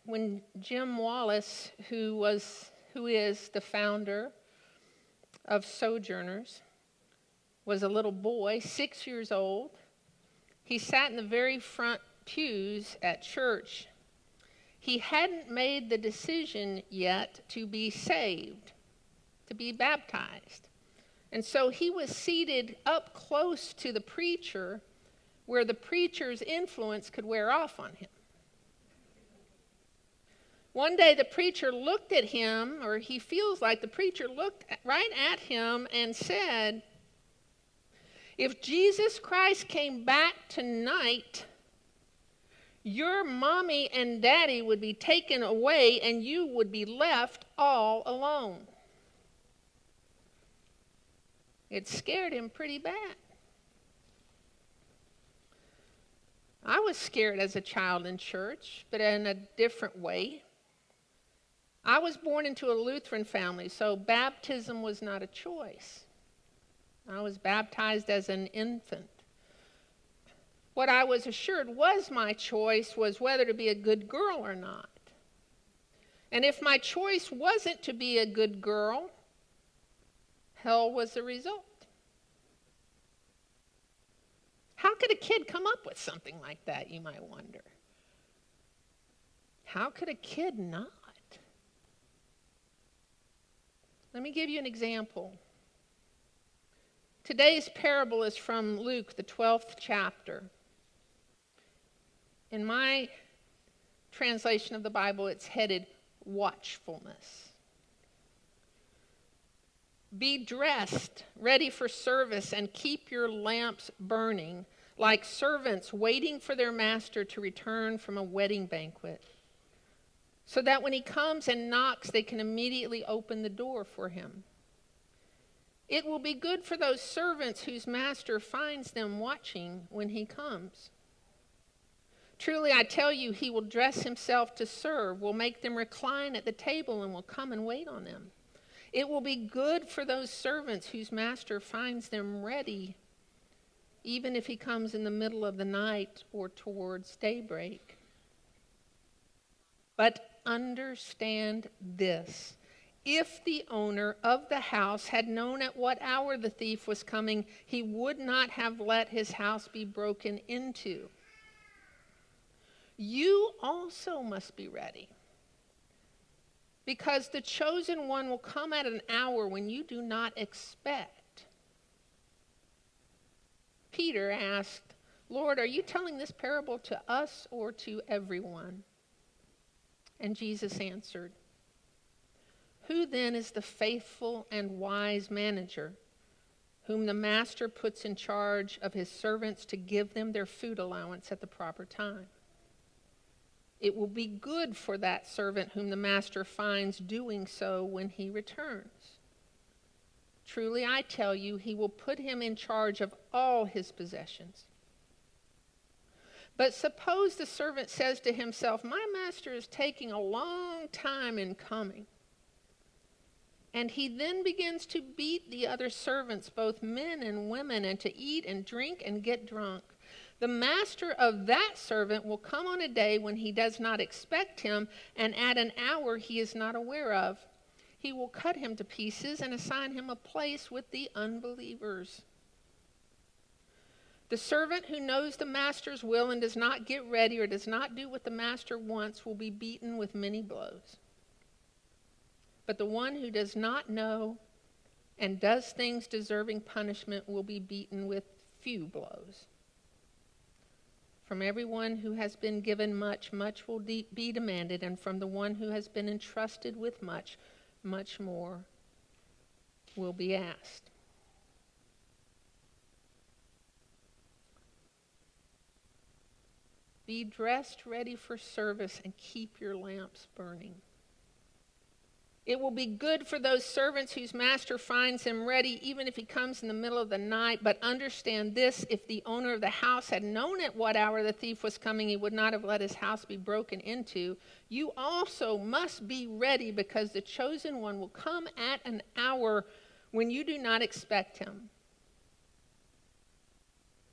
when Jim Wallace, who is the founder of Sojourners, was a little boy, 6 years old, he sat in the very front pews at church. He hadn't made the decision yet to be saved, to be baptized. And so he was seated up close to the preacher where the preacher's influence could wear off on him. One day the preacher looked at him, or he feels like the preacher looked right at him and said, "If Jesus Christ came back tonight, your mommy and daddy would be taken away and you would be left all alone." It scared him pretty bad. I was scared as a child in church, but in a different way. I was born into a Lutheran family, so baptism was not a choice. I was baptized as an infant. What I was assured was my choice was whether to be a good girl or not. And if my choice wasn't to be a good girl, hell was the result. How could a kid come up with something like that, you might wonder? How could a kid not? Let me give you an example. Today's parable is from Luke, the 12th chapter. In my translation of the Bible, it's headed watchfulness. Be dressed, ready for service, and keep your lamps burning, like servants waiting for their master to return from a wedding banquet, so that when he comes and knocks, they can immediately open the door for him. It will be good for those servants whose master finds them watching when he comes. Truly, I tell you, he will dress himself to serve, will make them recline at the table, and will come and wait on them. It will be good for those servants whose master finds them ready, even if he comes in the middle of the night or towards daybreak. But understand this: if the owner of the house had known at what hour the thief was coming, he would not have let his house be broken into. You also must be ready, because the chosen one will come at an hour when you do not expect. Peter asked, "Lord, are you telling this parable to us or to everyone?" And Jesus answered, "Who then is the faithful and wise manager, whom the master puts in charge of his servants to give them their food allowance at the proper time? It will be good for that servant whom the master finds doing so when he returns. Truly, I tell you, he will put him in charge of all his possessions. But suppose the servant says to himself, 'My master is taking a long time in coming.' And he then begins to beat the other servants, both men and women, and to eat and drink and get drunk. The master of that servant will come on a day when he does not expect him, and at an hour he is not aware of. He will cut him to pieces and assign him a place with the unbelievers. The servant who knows the master's will and does not get ready or does not do what the master wants will be beaten with many blows. But the one who does not know and does things deserving punishment will be beaten with few blows. From everyone who has been given much, much will be demanded, and from the one who has been entrusted with much, much more will be asked." Be dressed, ready for service, and keep your lamps burning. It will be good for those servants whose master finds him ready, even if he comes in the middle of the night. But understand this: if the owner of the house had known at what hour the thief was coming, he would not have let his house be broken into. You also must be ready, because the chosen one will come at an hour when you do not expect him.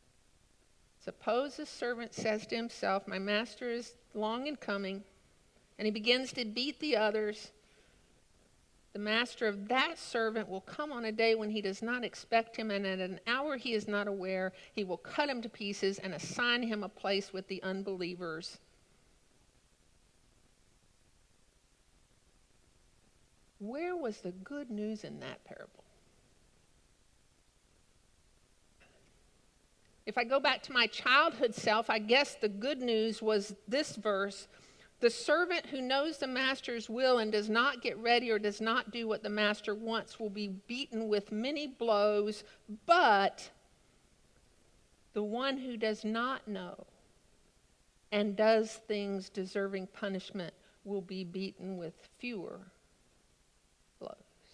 Suppose the servant says to himself, "My master is long in coming, and he begins to beat the others, the master of that servant will come on a day when he does not expect him, and at an hour he is not aware. He will cut him to pieces and assign him a place with the unbelievers. Where was the good news in that parable? If I go back to my childhood self, I guess the good news was this verse. The servant who knows the master's will and does not get ready or does not do what the master wants will be beaten with many blows, but the one who does not know and does things deserving punishment will be beaten with fewer blows.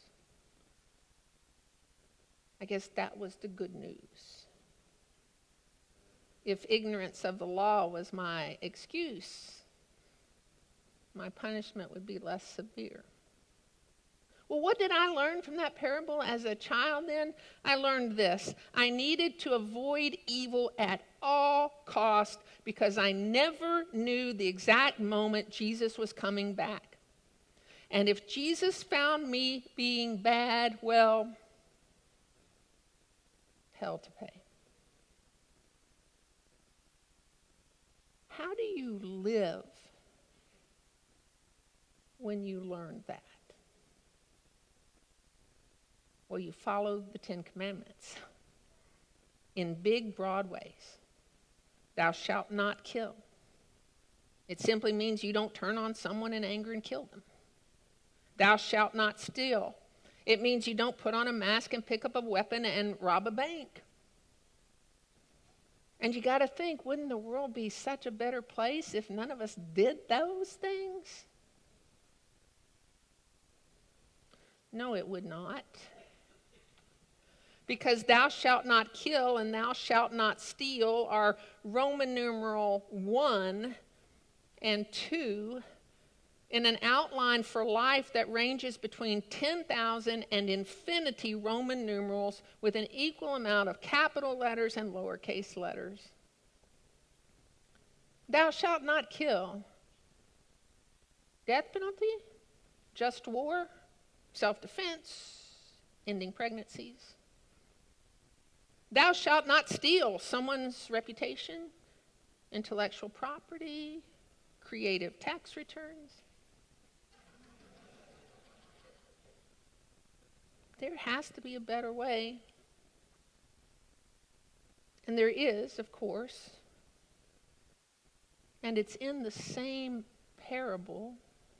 I guess that was the good news. If ignorance of the law was my excuse, my punishment would be less severe. Well, what did I learn from that parable as a child then? I learned this. I needed to avoid evil at all cost because I never knew the exact moment Jesus was coming back. And if Jesus found me being bad, well, hell to pay. How do you live when you learn that? Well, you follow the 10 Commandments in big, broad ways. Thou shalt not kill. It simply means you don't turn on someone in anger and kill them. Thou shalt not steal. It means you don't put on a mask and pick up a weapon and rob a bank. And you got to think, wouldn't the world be such a better place if none of us did those things? No, it would not. Because thou shalt not kill and thou shalt not steal are Roman numeral 1 and 2 in an outline for life that ranges between 10,000 and infinity Roman numerals with an equal amount of capital letters and lowercase letters. Thou shalt not kill. Death penalty? Just war? Self-defense? Ending pregnancies? Thou shalt not steal someone's reputation, intellectual property, creative tax returns. There has to be a better way. And there is, of course. And it's in the same parable.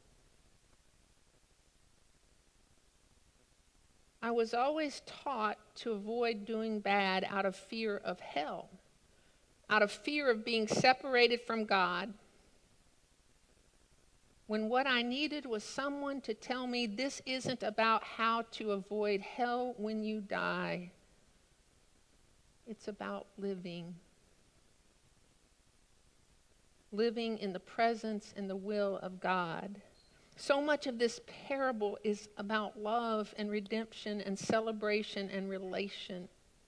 I was always taught to avoid doing bad out of fear of hell, out of fear of being separated from God, when what I needed was someone to tell me this isn't about how to avoid hell when you die. It's about living. Living in the presence and the will of God. So much of this parable is about love and redemption and celebration and relation.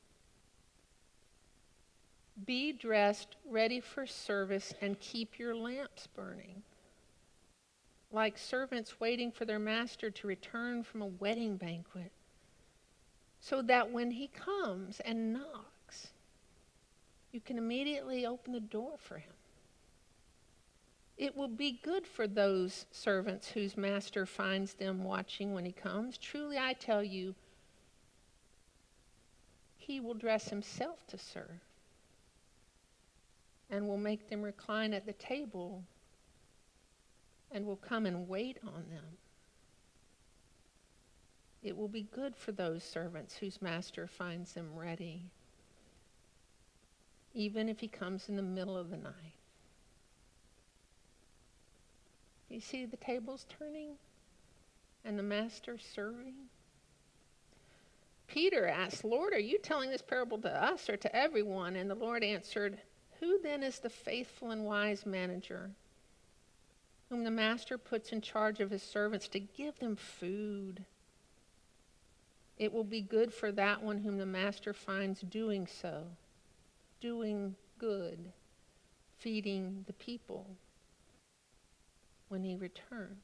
Be dressed, ready for service, and keep your lamps burning. Like servants waiting for their master to return from a wedding banquet, so that when he comes and knocks, you can immediately open the door for him. It will be good for those servants whose master finds them watching when he comes. Truly, I tell you, he will dress himself to serve and will make them recline at the table and will come and wait on them. It will be good for those servants whose master finds them ready, even if he comes in the middle of the night. You see the tables turning and the master serving? Peter asked, Lord, are you telling this parable to us or to everyone? And the Lord answered, who then is the faithful and wise manager whom the master puts in charge of his servants to give them food? It will be good for that one whom the master finds doing so, doing good, feeding the people when he returns.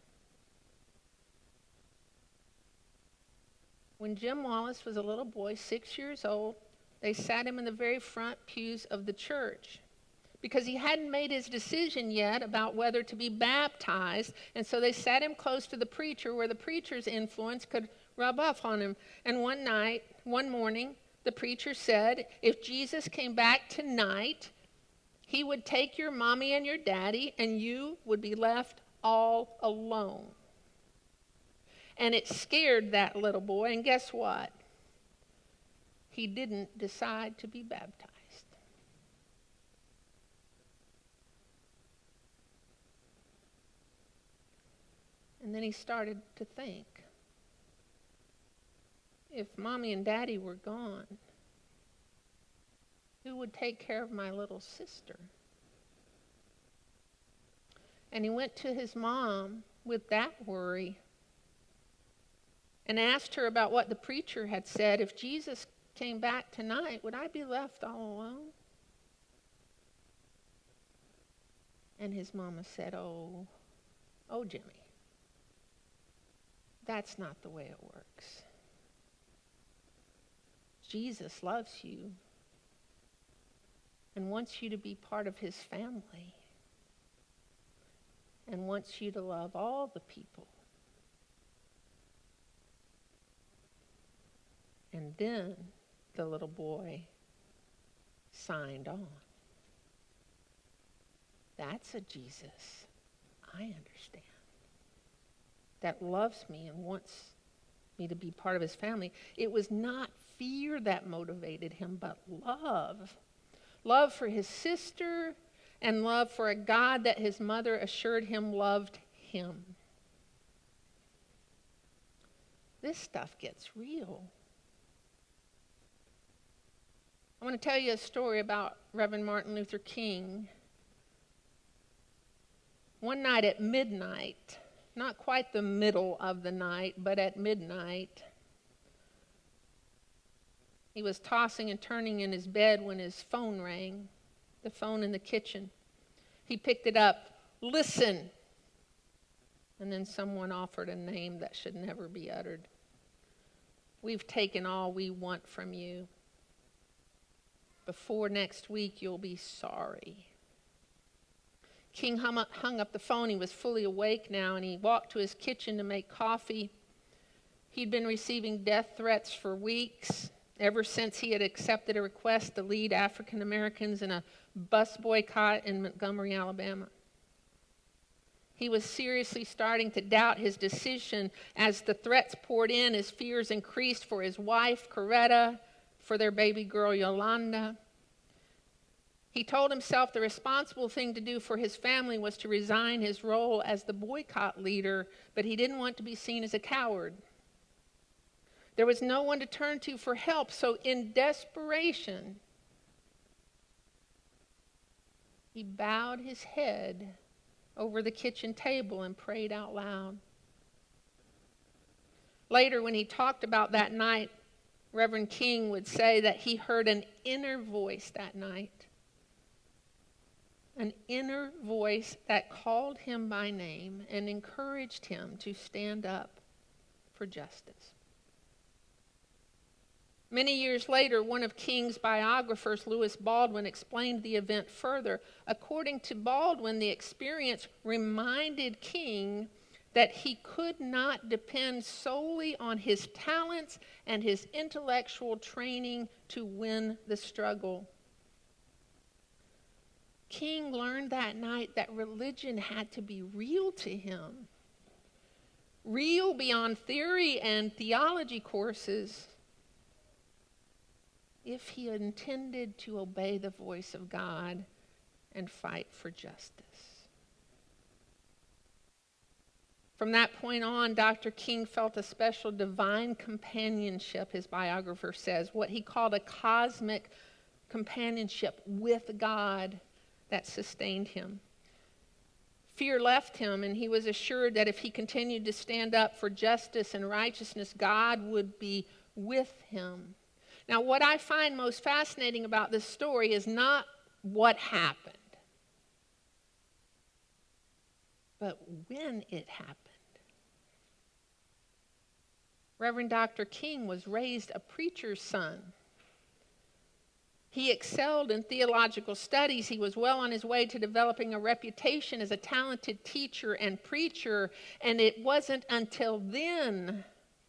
When Jim Wallace was a little boy, 6 years old, they sat him in the very front pews of the church because he hadn't made his decision yet about whether to be baptized, and so they sat him close to the preacher where the preacher's influence could rub off on him. And one morning, the preacher said, if Jesus came back tonight, he would take your mommy and your daddy, and you would be left all alone. And it scared that little boy, and guess what? He didn't decide to be baptized. And then he started to think, if mommy and daddy were gone, who would take care of my little sister? And he went to his mom with that worry and asked her about what the preacher had said. If Jesus came back tonight, would I be left all alone? And his mama said, oh, Jimmy, that's not the way it works. Jesus loves you and wants you to be part of his family and wants you to love all the people. And then the little boy signed on. That's a Jesus I understand, that loves me and wants me to be part of his family. It was not fear that motivated him, but love. Love for his sister and love for a God that his mother assured him loved him. This stuff gets real. I want to tell you a story about Reverend Martin Luther King. One night at midnight, not quite the middle of the night, but at midnight, he was tossing and turning in his bed when his phone rang, the phone in the kitchen. He picked it up. Listen. And then someone offered a name that should never be uttered. We've taken all we want from you. Before next week, you'll be sorry. King hung up the phone. He was fully awake now, and he walked to his kitchen to make coffee. He'd been receiving death threats for weeks, ever since he had accepted a request to lead African Americans in a bus boycott in Montgomery, Alabama. He was seriously starting to doubt his decision as the threats poured in, his fears increased for his wife, Coretta, for their baby girl, Yolanda. He told himself the responsible thing to do for his family was to resign his role as the boycott leader, but he didn't want to be seen as a coward. There was no one to turn to for help, so in desperation, he bowed his head over the kitchen table and prayed out loud. Later, when he talked about that night, Reverend King would say that he heard an inner voice that night. An inner voice that called him by name and encouraged him to stand up for justice. Many years later, one of King's biographers, Lewis Baldwin, explained the event further. According to Baldwin, the experience reminded King that he could not depend solely on his talents and his intellectual training to win the struggle. King learned that night that religion had to be real to him, real beyond theory and theology courses, if he intended to obey the voice of God and fight for justice. From that point on, Dr. King felt a special divine companionship, his biographer says, what he called a cosmic companionship with God that sustained him. Fear left him, and he was assured that if he continued to stand up for justice and righteousness, God would be with him. Now, what I find most fascinating about this story is not what happened. but when it happened. Reverend Dr. King was raised a preacher's son. He excelled in theological studies. He was well on his way to developing a reputation as a talented teacher and preacher. And it wasn't until then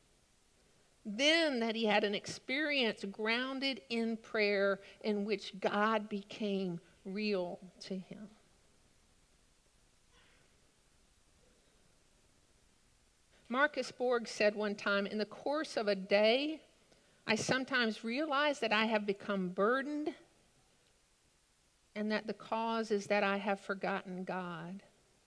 that he had an experience grounded in prayer in which God became real to him. Marcus Borg said one time, in the course of a day, I sometimes realize that I have become burdened and that the cause is that I have forgotten God.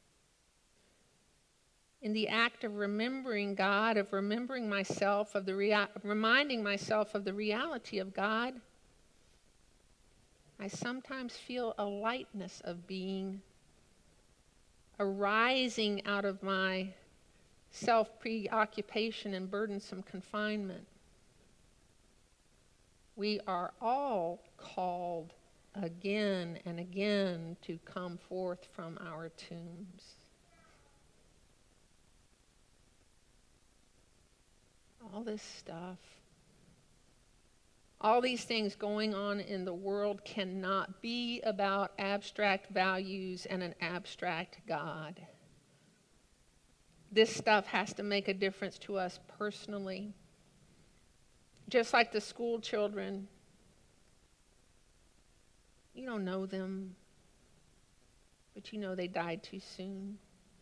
In the act of remembering God, of remembering myself, of reminding myself of the reality of God, I sometimes feel a lightness of being, arising out of my self-preoccupation and burdensome confinement. We are all called again and again to come forth from our tombs. All this stuff, all these things going on in the world cannot be about abstract values and an abstract God. This stuff has to make a difference to us personally. Just like the school children, you don't know them, but you know they died too soon.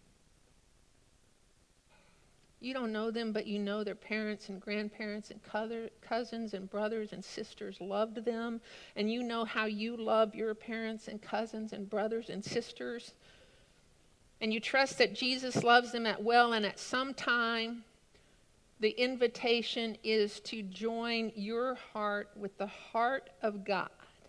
You don't know them, but you know their parents and grandparents and cousins and brothers and sisters loved them. And you know how you love your parents and cousins and brothers and sisters. And you trust that Jesus loves them and at some time, the invitation is to join your heart with the heart of God.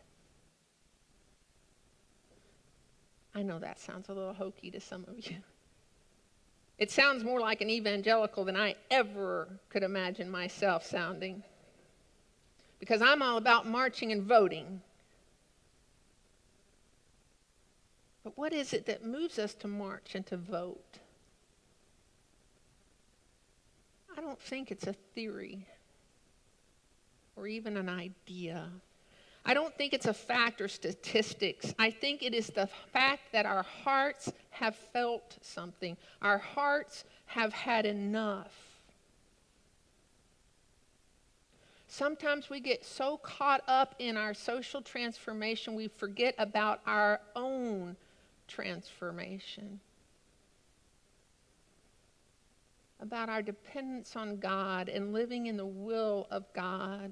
I know that sounds a little hokey to some of you. It sounds more like an evangelical than I ever could imagine myself sounding. Because I'm all about marching and voting. But what is it that moves us to march and to vote? I don't think it's a theory or even an idea. I don't think it's a fact or statistics. I think it is the fact that our hearts have felt something. Our hearts have had enough. Sometimes we get so caught up in our social transformation, we forget about our own transformation, about our dependence on God and living in the will of God.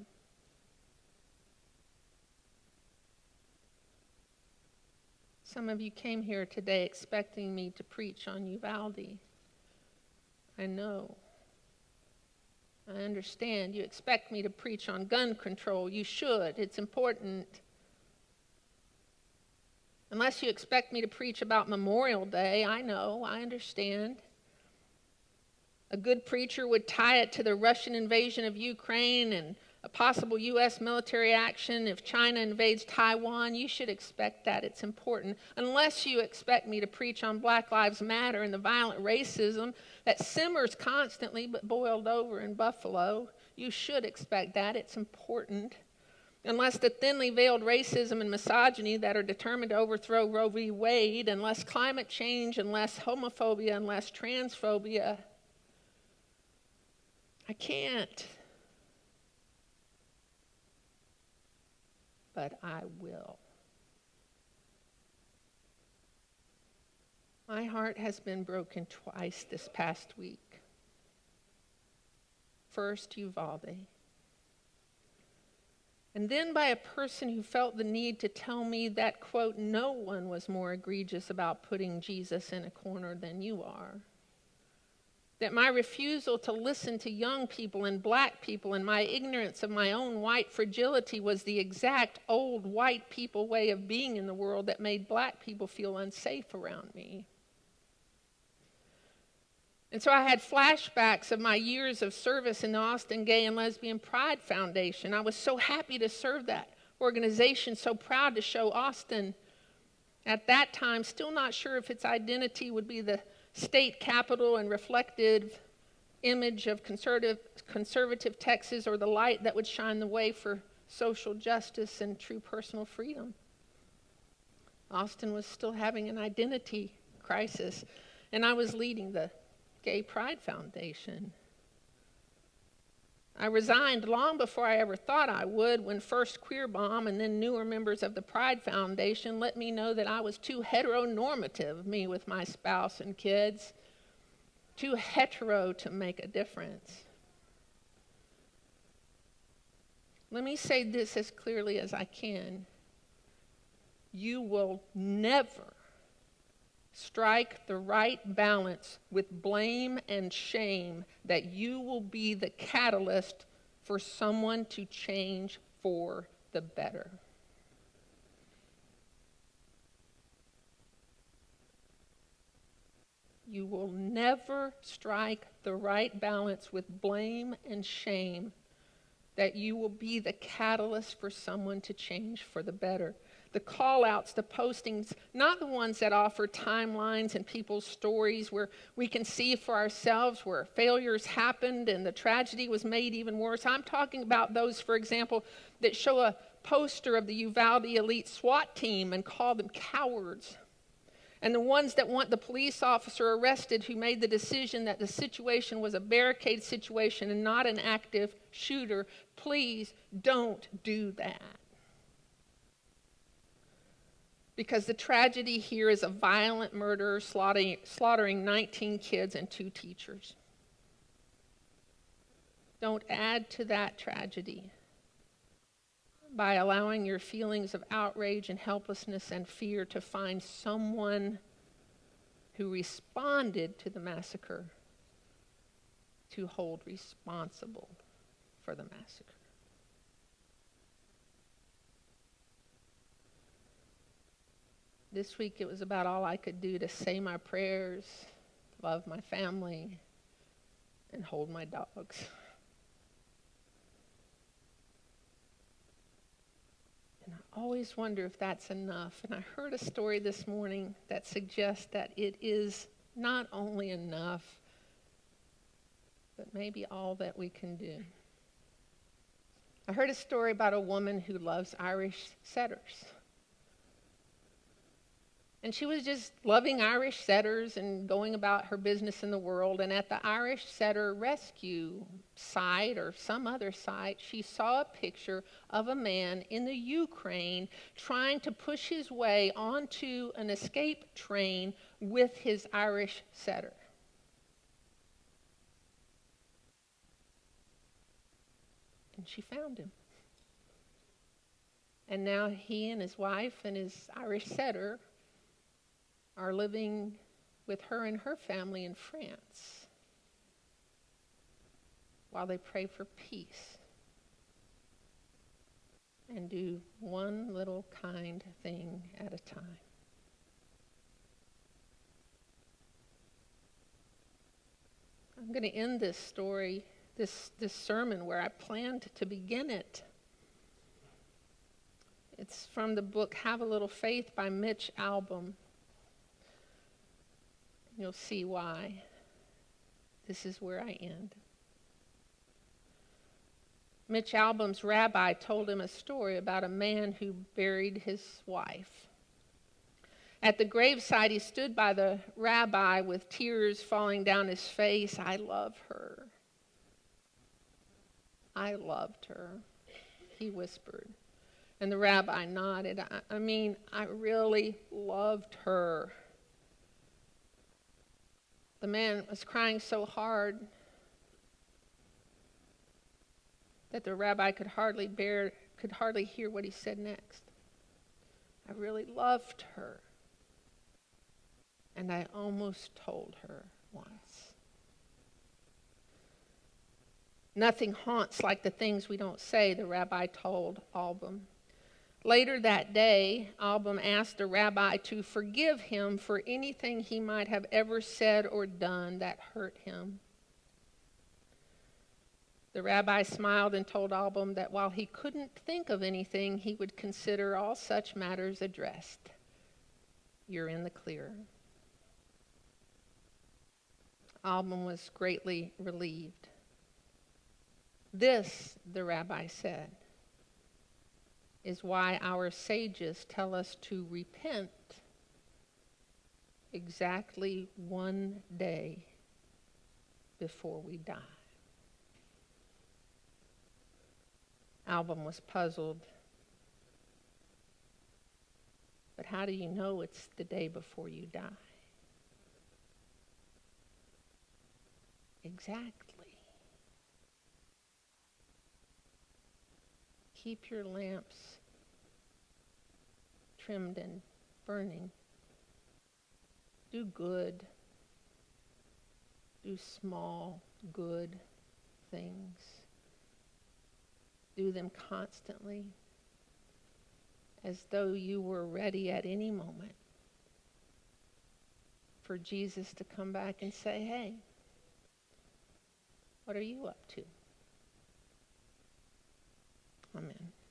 Some of you came here today expecting me to preach on Uvalde. I know. I understand. You expect me to preach on gun control. You should. It's important. Unless you expect me to preach about Memorial Day, I know. I understand. A good preacher would tie it to the Russian invasion of Ukraine and a possible U.S. military action if China invades Taiwan. You should expect that. It's important. Unless you expect me to preach on Black Lives Matter and the violent racism that simmers constantly but boiled over in Buffalo. You should expect that. It's important. Unless the thinly veiled racism and misogyny that are determined to overthrow Roe v. Wade, unless climate change, unless homophobia, unless transphobia. I can't. But I will. My heart has been broken twice this past week. First, Uvalde. And then by a person who felt the need to tell me that, quote, no one was more egregious about putting Jesus in a corner than you are. That my refusal to listen to young people and black people and my ignorance of my own white fragility was the exact old white people way of being in the world that made black people feel unsafe around me. And so I had flashbacks of my years of service in the Austin Gay and Lesbian Pride Foundation. I was so happy to serve that organization, so proud to show Austin. At that time, still not sure if its identity would be the state capitol and reflective image of conservative Texas, or the light that would shine the way for social justice and true personal freedom. Austin was still having an identity crisis, and I was leading the Gay Pride Foundation. I resigned long before I ever thought I would, when first Queer Bomb and then newer members of the Pride Foundation let me know that I was too heteronormative, me with my spouse and kids, too hetero to make a difference. Let me say this as clearly as I can. You will never strike the right balance with blame and shame that you will be the catalyst for someone to change for the better. You will never strike the right balance with blame and shame that you will be the catalyst for someone to change for the better. The call-outs, the postings, not the ones that offer timelines and people's stories where we can see for ourselves where failures happened and the tragedy was made even worse. I'm talking about those, for example, that show a poster of the Uvalde elite SWAT team and call them cowards. And the ones that want the police officer arrested who made the decision that the situation was a barricade situation and not an active shooter. Please don't do that. Because the tragedy here is a violent murderer slaughtering 19 kids and 2 teachers. Don't add to that tragedy by allowing your feelings of outrage and helplessness and fear to find someone who responded to the massacre to hold responsible for the massacre. This week it was about all I could do to say my prayers, love my family, and hold my dogs. And I always wonder if that's enough. And I heard a story this morning that suggests that it is not only enough, but maybe all that we can do. I heard a story about a woman who loves Irish setters. And she was just loving Irish setters and going about her business in the world. And at the Irish Setter Rescue site or some other site, she saw a picture of a man in the Ukraine trying to push his way onto an escape train with his Irish setter. And she found him. And now he and his wife and his Irish setter are living with her and her family in France while they pray for peace and do one little kind thing at a time. I'm going to end this story, this sermon, where I planned to begin it. It's from the book Have a Little Faith by Mitch Albom. You'll see why. This is where I end. Mitch Albom's rabbi told him a story about a man who buried his wife. At the graveside, he stood by the rabbi with tears falling down his face. I love her. I loved her, he whispered. And the rabbi nodded. I mean, I really loved her. The man was crying so hard that the rabbi could hardly hear what he said next. I really loved her. And I almost told her once. Nothing haunts like the things we don't say, the rabbi told Albom. Later that day, Albom asked the rabbi to forgive him for anything he might have ever said or done that hurt him. The rabbi smiled and told Albom that while he couldn't think of anything, he would consider all such matters addressed. You're in the clear. Alban was greatly relieved. This, the rabbi said, is why our sages tell us to repent exactly one day before we die. Alban was puzzled. But how do you know it's the day before you die? Exactly. Keep your lamps trimmed and burning. Do good. Do small, good things. Do them constantly, as though you were ready at any moment for Jesus to come back and say, hey, what are you up to? Amen.